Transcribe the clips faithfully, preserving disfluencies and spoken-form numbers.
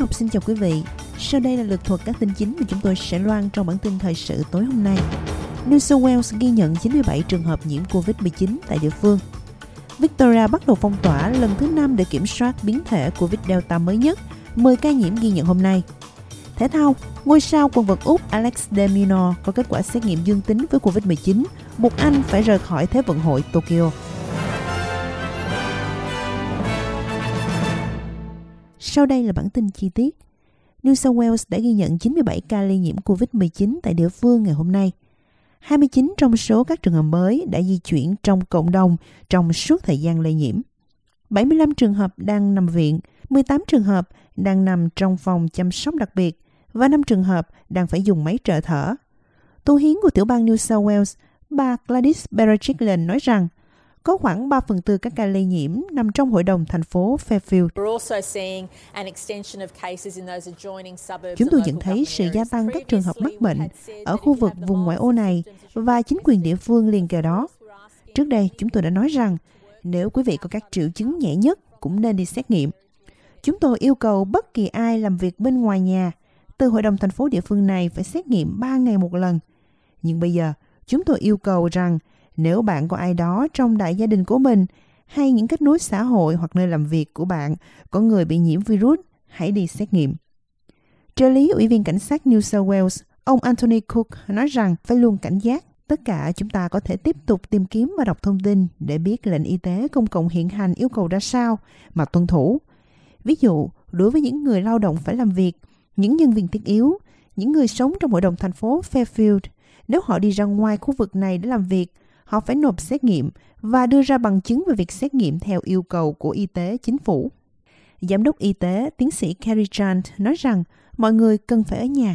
Ngọc xin chào quý vị. Sau đây là lượt thuật các tin chính mà chúng tôi sẽ loan trong bản tin thời sự tối hôm nay. New South Wales ghi nhận chín mươi bảy trường hợp nhiễm covid mười chín tại địa phương. Victoria bắt đầu phong tỏa lần thứ năm để kiểm soát biến thể Covid Delta mới nhất. mười ca nhiễm ghi nhận hôm nay. Thể thao, ngôi sao quần vợt Úc Alex de Minaur có kết quả xét nghiệm dương tính với covid mười chín, buộc anh phải rời khỏi Thế vận hội Tokyo. Sau đây là bản tin chi tiết. New South Wales đã ghi nhận chín mươi bảy ca lây nhiễm covid mười chín tại địa phương ngày hôm nay. hai mươi chín trong số các trường hợp mới đã di chuyển trong cộng đồng trong suốt thời gian lây nhiễm. bảy mươi lăm trường hợp đang nằm viện, mười tám trường hợp đang nằm trong phòng chăm sóc đặc biệt và năm trường hợp đang phải dùng máy trợ thở. Tù hiến của tiểu bang New South Wales, bà Gladys Berejiklian nói rằng có khoảng ba phần tư các ca lây nhiễm nằm trong hội đồng thành phố Fairfield. Chúng tôi nhận thấy sự gia tăng các trường hợp mắc bệnh ở khu vực vùng ngoại ô này và chính quyền địa phương liền kề đó. Trước đây, chúng tôi đã nói rằng nếu quý vị có các triệu chứng nhẹ nhất cũng nên đi xét nghiệm. Chúng tôi yêu cầu bất kỳ ai làm việc bên ngoài nhà, từ hội đồng thành phố địa phương này phải xét nghiệm ba ngày một lần. Nhưng bây giờ, chúng tôi yêu cầu rằng nếu bạn có ai đó trong đại gia đình của mình hay những kết nối xã hội hoặc nơi làm việc của bạn có người bị nhiễm virus, hãy đi xét nghiệm. Trợ lý Ủy viên Cảnh sát New South Wales, ông Anthony Cook nói rằng phải luôn cảnh giác. Tất cả chúng ta có thể tiếp tục tìm kiếm và đọc thông tin để biết lệnh y tế công cộng hiện hành yêu cầu ra sao mà tuân thủ. Ví dụ, đối với những người lao động phải làm việc, những nhân viên thiết yếu, những người sống trong hội đồng thành phố Fairfield, nếu họ đi ra ngoài khu vực này để làm việc, họ phải nộp xét nghiệm và đưa ra bằng chứng về việc xét nghiệm theo yêu cầu của y tế chính phủ. Giám đốc y tế, tiến sĩ Kerry Chant nói rằng mọi người cần phải ở nhà.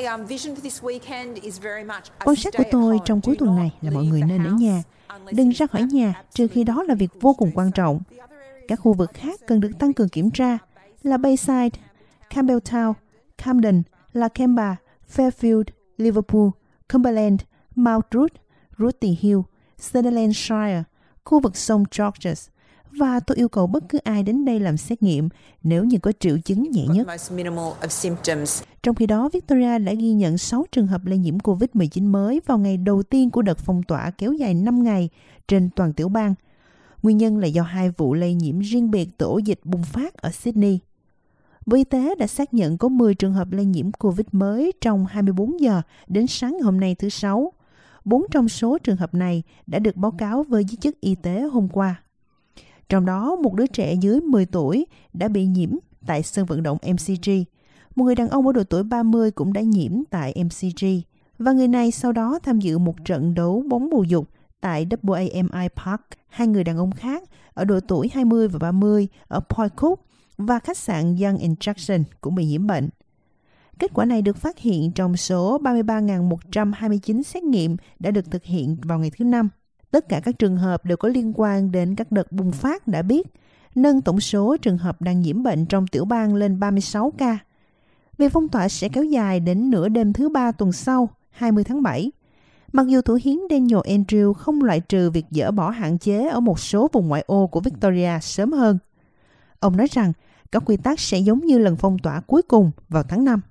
Quan sát của tôi trong cuối tuần này là mọi người nên ở nhà. Đừng ra khỏi nhà trừ khi đó là việc vô cùng quan trọng. Các khu vực khác cần được tăng cường kiểm tra là Bayside, Campbelltown, Camden, Lakemba, Fairfield, Liverpool, Cumberland, Mount Druitt, Rutty Hill, Sutherlandshire, khu vực sông Georges, và tôi yêu cầu bất cứ ai đến đây làm xét nghiệm nếu như có triệu chứng nhẹ nhất. Trong khi đó, Victoria đã ghi nhận sáu trường hợp lây nhiễm covid mười chín mới vào ngày đầu tiên của đợt phong tỏa kéo dài năm ngày trên toàn tiểu bang. Nguyên nhân là do hai vụ lây nhiễm riêng biệt từ ổ dịch bùng phát ở Sydney. Bộ Y tế đã xác nhận có mười trường hợp lây nhiễm COVID mới trong hai mươi bốn giờ đến sáng ngày hôm nay thứ Sáu. Bốn trong số trường hợp này đã được báo cáo với giới chức y tế hôm qua. Trong đó, một đứa trẻ dưới mười tuổi đã bị nhiễm tại sân vận động em xê giê. Một người đàn ông ở độ tuổi ba mươi cũng đã nhiễm tại em xê giê. Và người này sau đó tham dự một trận đấu bóng bầu dục tại vê a em i Park. Hai người đàn ông khác ở độ tuổi hai mươi và ba mươi ở Point Cook và khách sạn Young and Jackson cũng bị nhiễm bệnh. Kết quả này được phát hiện trong số ba mươi ba nghìn một trăm hai mươi chín xét nghiệm đã được thực hiện vào ngày thứ Năm. Tất cả các trường hợp đều có liên quan đến các đợt bùng phát đã biết, nâng tổng số trường hợp đang nhiễm bệnh trong tiểu bang lên ba mươi sáu ca. Việc phong tỏa sẽ kéo dài đến nửa đêm thứ Ba tuần sau, hai mươi tháng bảy. Mặc dù thủ hiến Daniel Andrews không loại trừ việc dỡ bỏ hạn chế ở một số vùng ngoại ô của Victoria sớm hơn. Ông nói rằng các quy tắc sẽ giống như lần phong tỏa cuối cùng vào tháng năm.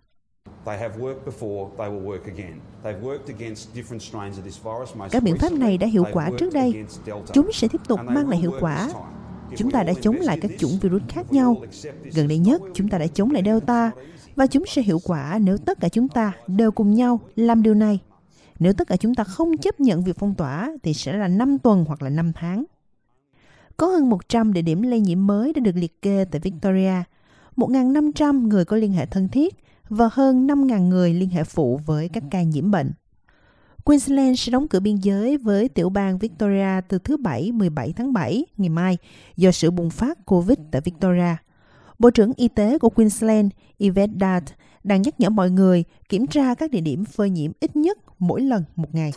Các biện pháp này đã hiệu quả trước đây. Chúng sẽ tiếp tục mang lại hiệu quả. Chúng ta đã chống lại các chủng virus khác nhau. Gần đây nhất, chúng ta đã chống lại Delta, và chúng sẽ hiệu quả nếu tất cả chúng ta đều cùng nhau làm điều này. Nếu tất cả chúng ta không chấp nhận việc phong tỏa, thì sẽ là năm tuần hoặc là năm tháng. Có hơn một trăm địa điểm lây nhiễm mới đã được liệt kê tại Victoria, một nghìn năm trăm người có liên hệ thân thiết và hơn năm nghìn người liên hệ phụ với các ca nhiễm bệnh. Queensland sẽ đóng cửa biên giới với tiểu bang Victoria từ thứ Bảy mười bảy tháng bảy, ngày mai, do sự bùng phát Covid tại Victoria. Bộ trưởng Y tế của Queensland, Yvette Dart, đang nhắc nhở mọi người kiểm tra các địa điểm phơi nhiễm ít nhất mỗi lần một ngày.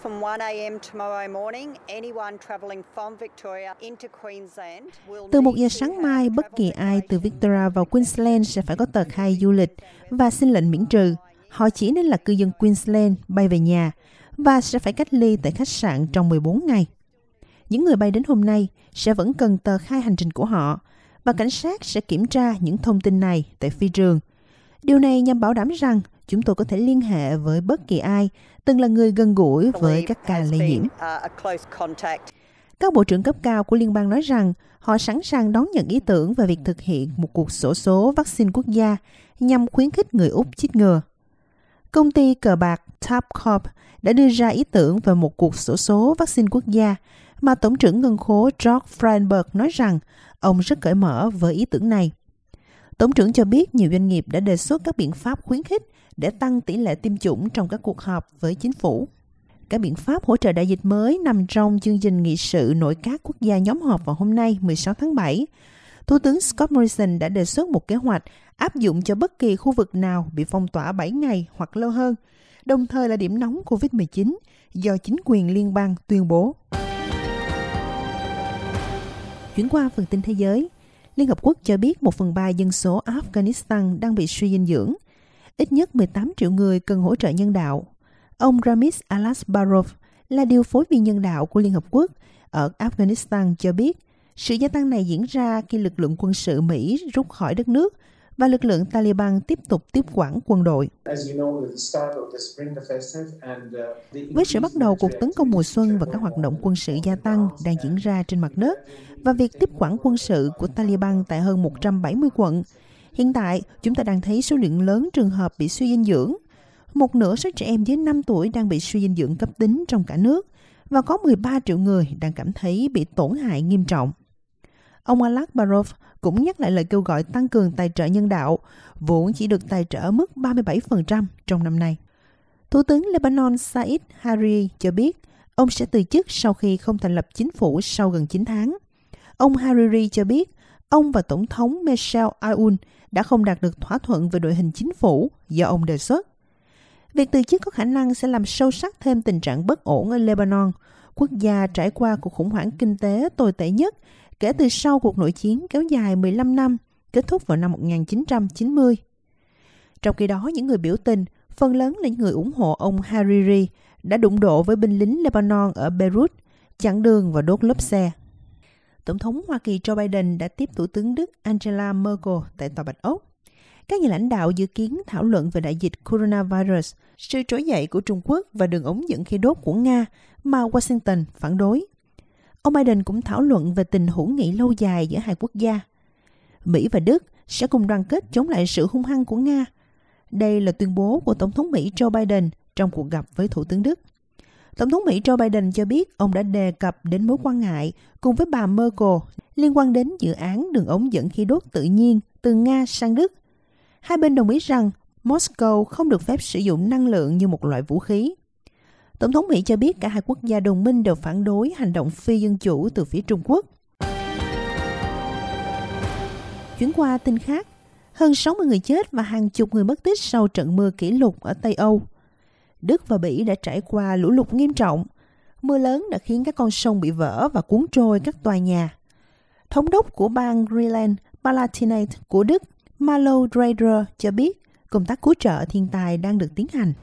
Từ một giờ sáng mai, bất kỳ ai từ Victoria vào Queensland sẽ phải có tờ khai du lịch và xin lệnh miễn trừ. Họ chỉ nên là cư dân Queensland bay về nhà và sẽ phải cách ly tại khách sạn trong mười bốn ngày. Những người bay đến hôm nay sẽ vẫn cần tờ khai hành trình của họ và cảnh sát sẽ kiểm tra những thông tin này tại phi trường. Điều này nhằm bảo đảm rằng chúng tôi có thể liên hệ với bất kỳ ai từng là người gần gũi với các ca lây nhiễm. Các bộ trưởng cấp cao của liên bang nói rằng họ sẵn sàng đón nhận ý tưởng về việc thực hiện một cuộc xổ số vaccine quốc gia nhằm khuyến khích người Úc chích ngừa. Công ty cờ bạc Tabcorp đã đưa ra ý tưởng về một cuộc xổ số vaccine quốc gia mà Tổng trưởng Ngân khố George Frydenberg nói rằng ông rất cởi mở với ý tưởng này. Tổng trưởng cho biết nhiều doanh nghiệp đã đề xuất các biện pháp khuyến khích để tăng tỷ lệ tiêm chủng trong các cuộc họp với chính phủ. Các biện pháp hỗ trợ đại dịch mới nằm trong chương trình nghị sự nội các quốc gia nhóm họp vào hôm nay mười sáu tháng bảy. Thủ tướng Scott Morrison đã đề xuất một kế hoạch áp dụng cho bất kỳ khu vực nào bị phong tỏa bảy ngày hoặc lâu hơn, đồng thời là điểm nóng covid mười chín do chính quyền liên bang tuyên bố. Chuyển qua phần tin thế giới, Liên Hợp Quốc cho biết một phần ba dân số Afghanistan đang bị suy dinh dưỡng. Ít nhất mười tám triệu người cần hỗ trợ nhân đạo. Ông Ramiz Alasbarov là điều phối viên nhân đạo của Liên Hợp Quốc ở Afghanistan cho biết sự gia tăng này diễn ra khi lực lượng quân sự Mỹ rút khỏi đất nước và lực lượng Taliban tiếp tục tiếp quản quân đội. Với sự bắt đầu cuộc tấn công mùa xuân và các hoạt động quân sự gia tăng đang diễn ra trên mặt đất và việc tiếp quản quân sự của Taliban tại hơn một trăm bảy mươi quận, hiện tại chúng ta đang thấy số lượng lớn trường hợp bị suy dinh dưỡng. Một nửa số trẻ em dưới năm tuổi đang bị suy dinh dưỡng cấp tính trong cả nước và có mười ba triệu người đang cảm thấy bị tổn hại nghiêm trọng. Ông Alasbarov cũng nhắc lại lời kêu gọi tăng cường tài trợ nhân đạo, vốn chỉ được tài trợ mức ba mươi bảy phần trăm trong năm nay. Thủ tướng Lebanon Said Hariri cho biết ông sẽ từ chức sau khi không thành lập chính phủ sau gần chín tháng. Ông Hariri cho biết ông và Tổng thống Michel Aoun đã không đạt được thỏa thuận về đội hình chính phủ do ông đề xuất. Việc từ chức có khả năng sẽ làm sâu sắc thêm tình trạng bất ổn ở Lebanon, quốc gia trải qua cuộc khủng hoảng kinh tế tồi tệ nhất kể từ sau cuộc nội chiến kéo dài mười lăm năm, kết thúc vào năm một nghìn chín trăm chín mươi. Trong khi đó, những người biểu tình, phần lớn là những người ủng hộ ông Hariri, đã đụng độ với binh lính Lebanon ở Beirut, chặn đường và đốt lốp xe. Tổng thống Hoa Kỳ Joe Biden đã tiếp Thủ tướng Đức Angela Merkel tại Tòa Bạch Ốc. Các nhà lãnh đạo dự kiến thảo luận về đại dịch coronavirus, sự trỗi dậy của Trung Quốc và đường ống dẫn khí đốt của Nga mà Washington phản đối. Ông Biden cũng thảo luận về tình hữu nghị lâu dài giữa hai quốc gia. Mỹ và Đức sẽ cùng đoàn kết chống lại sự hung hăng của Nga. Đây là tuyên bố của Tổng thống Mỹ Joe Biden trong cuộc gặp với Thủ tướng Đức. Tổng thống Mỹ Joe Biden cho biết ông đã đề cập đến mối quan ngại cùng với bà Merkel liên quan đến dự án đường ống dẫn khí đốt tự nhiên từ Nga sang Đức. Hai bên đồng ý rằng Moscow không được phép sử dụng năng lượng như một loại vũ khí. Tổng thống Mỹ cho biết cả hai quốc gia đồng minh đều phản đối hành động phi dân chủ từ phía Trung Quốc. Chuyển qua tin khác, hơn sáu mươi người chết và hàng chục người mất tích sau trận mưa kỷ lục ở Tây Âu. Đức và Bỉ đã trải qua lũ lụt nghiêm trọng. Mưa lớn đã khiến các con sông bị vỡ và cuốn trôi các tòa nhà. Thống đốc của bang Rhineland-Palatinate của Đức, Malo Dreyer cho biết công tác cứu trợ thiên tai đang được tiến hành.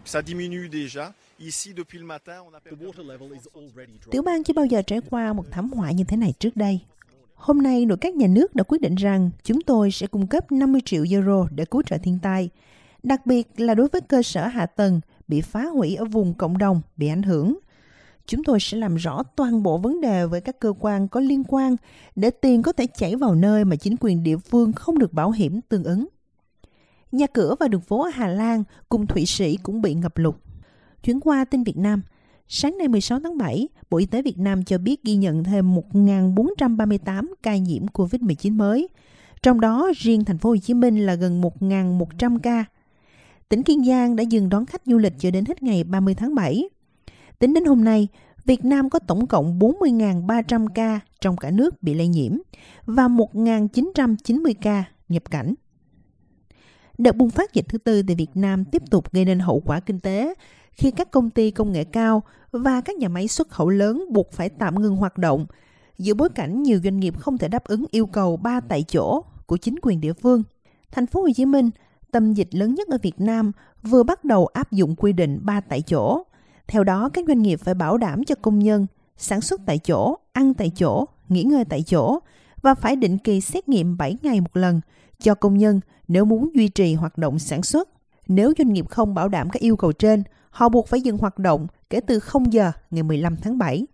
Tiểu bang chưa bao giờ trải qua một thảm họa như thế này trước đây. Hôm nay, nội các nhà nước đã quyết định rằng chúng tôi sẽ cung cấp năm mươi triệu euro để cứu trợ thiên tai, đặc biệt là đối với cơ sở hạ tầng bị phá hủy ở vùng cộng đồng bị ảnh hưởng. Chúng tôi sẽ làm rõ toàn bộ vấn đề với các cơ quan có liên quan để tiền có thể chảy vào nơi mà chính quyền địa phương không được bảo hiểm tương ứng. Nhà cửa và đường phố ở Hà Lan cùng Thụy Sĩ cũng bị ngập lụt. Chuyển qua tin Việt Nam, sáng nay mười sáu tháng bảy, Bộ Y tế Việt Nam cho biết ghi nhận thêm một nghìn bốn trăm ba mươi tám ca nhiễm covid mười chín mới. Trong đó, riêng thành phố Hồ Chí Minh là gần một nghìn một trăm ca. Tỉnh Kiên Giang đã dừng đón khách du lịch cho đến hết ngày ba mươi tháng bảy. Tính đến hôm nay, Việt Nam có tổng cộng bốn mươi nghìn ba trăm ca trong cả nước bị lây nhiễm và một nghìn chín trăm chín mươi ca nhập cảnh. Đợt bùng phát dịch thứ tư tại Việt Nam tiếp tục gây nên hậu quả kinh tế khi các công ty công nghệ cao và các nhà máy xuất khẩu lớn buộc phải tạm ngừng hoạt động, giữa bối cảnh nhiều doanh nghiệp không thể đáp ứng yêu cầu ba tại chỗ của chính quyền địa phương. Thành phố Hồ Chí Minh, tâm dịch lớn nhất ở Việt Nam, vừa bắt đầu áp dụng quy định ba tại chỗ. Theo đó, các doanh nghiệp phải bảo đảm cho công nhân sản xuất tại chỗ, ăn tại chỗ, nghỉ ngơi tại chỗ và phải định kỳ xét nghiệm bảy ngày một lần cho công nhân nếu muốn duy trì hoạt động sản xuất. Nếu doanh nghiệp không bảo đảm các yêu cầu trên, họ buộc phải dừng hoạt động kể từ không giờ ngày mười lăm tháng bảy.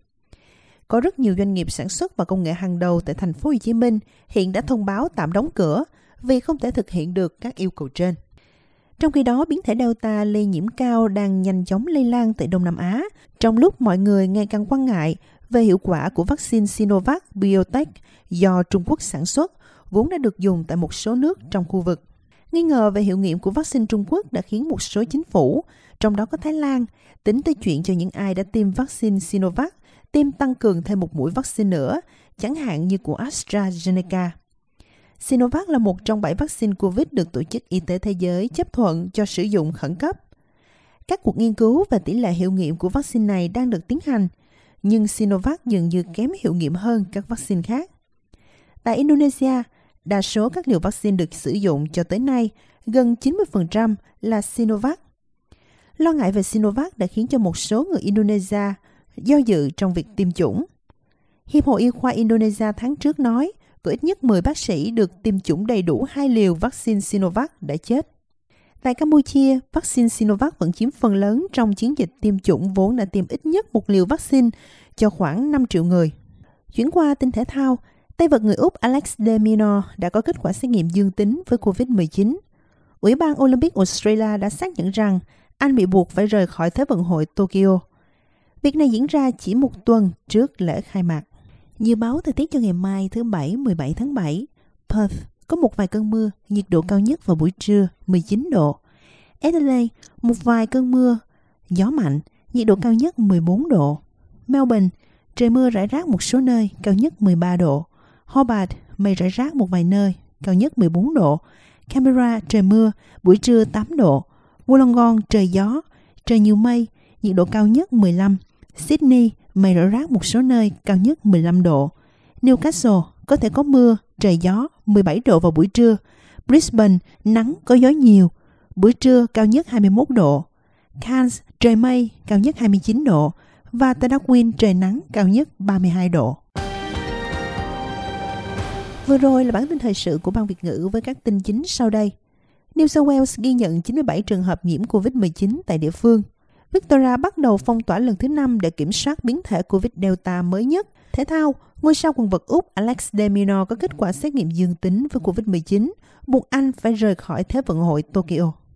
Có rất nhiều doanh nghiệp sản xuất và công nghệ hàng đầu tại thành phố Hồ Chí Minh hiện đã thông báo tạm đóng cửa vì không thể thực hiện được các yêu cầu trên. Trong khi đó, biến thể Delta lây nhiễm cao đang nhanh chóng lây lan tại Đông Nam Á, trong lúc mọi người ngày càng quan ngại về hiệu quả của vaccine Sinovac Biotech do Trung Quốc sản xuất, vốn đã được dùng tại một số nước trong khu vực. Nghi ngờ về hiệu nghiệm của vaccine Trung Quốc đã khiến một số chính phủ, trong đó có Thái Lan, tính tới chuyện cho những ai đã tiêm vaccine Sinovac, tiêm tăng cường thêm một mũi vaccine nữa, chẳng hạn như của AstraZeneca. Sinovac là một trong bảy vaccine COVID được Tổ chức Y tế Thế giới chấp thuận cho sử dụng khẩn cấp. Các cuộc nghiên cứu và tỷ lệ hiệu nghiệm của vaccine này đang được tiến hành, nhưng Sinovac dường như kém hiệu nghiệm hơn các vaccine khác. Tại Indonesia, đa số các liều vaccine được sử dụng cho tới nay, gần chín mươi phần trăm là Sinovac. Lo ngại về Sinovac đã khiến cho một số người Indonesia do dự trong việc tiêm chủng. Hiệp hội Y khoa Indonesia tháng trước nói có ít nhất mười bác sĩ được tiêm chủng đầy đủ hai liều vaccine Sinovac đã chết. Tại Campuchia, vaccine Sinovac vẫn chiếm phần lớn trong chiến dịch tiêm chủng vốn đã tiêm ít nhất một liều vaccine cho khoảng năm triệu người. Chuyển qua tin thể thao, tay vợt người Úc Alex de Minaur đã có kết quả xét nghiệm dương tính với covid mười chín. Ủy ban Olympic Australia đã xác nhận rằng anh bị buộc phải rời khỏi Thế vận hội Tokyo. Việc này diễn ra chỉ một tuần trước lễ khai mạc. Dự báo thời tiết cho ngày mai thứ Bảy mười bảy tháng bảy, Perth có một vài cơn mưa, nhiệt độ cao nhất vào buổi trưa mười chín độ. Adelaide một vài cơn mưa, gió mạnh, nhiệt độ cao nhất mười bốn độ. Melbourne trời mưa rải rác một số nơi, cao nhất mười ba độ. Hobart mây rải rác một vài nơi, cao nhất mười bốn độ. Canberra trời mưa, buổi trưa tám độ. Wollongong trời gió, trời nhiều mây, nhiệt độ cao nhất mười lăm. Sydney mây rải rác một số nơi, cao nhất mười lăm độ. Newcastle có thể có mưa, trời gió, mười bảy độ vào buổi trưa. Brisbane nắng có gió nhiều, buổi trưa cao nhất hai mươi mốt độ. Cairns trời mây, cao nhất hai mươi chín độ. Và tại Darwin trời nắng, cao nhất ba mươi hai độ. Vừa rồi là bản tin thời sự của Ban Việt ngữ với các tin chính sau đây. New South Wales ghi nhận chín mươi bảy trường hợp nhiễm covid mười chín tại địa phương. Victoria bắt đầu phong tỏa lần thứ năm để kiểm soát biến thể COVID Delta mới nhất. Thể thao, ngôi sao quần vợt Úc Alex de Minaur có kết quả xét nghiệm dương tính với covid mười chín, buộc anh phải rời khỏi Thế vận hội Tokyo.